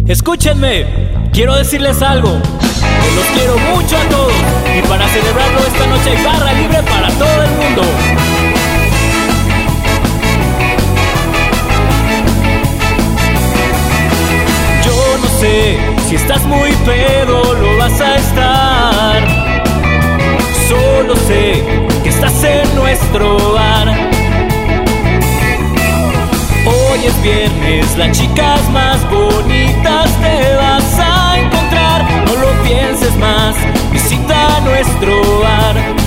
Escúchenme, quiero decirles algo, que los quiero mucho a todos, y para celebrarlo esta noche hay barra libre para todo el mundo. Yo no sé si estás muy pedo, lo vas a estar. Solo sé que estás en nuestro bar. Hoy es viernes, las chicas más bonitas te vas a encontrar. No lo pienses más, visita nuestro bar.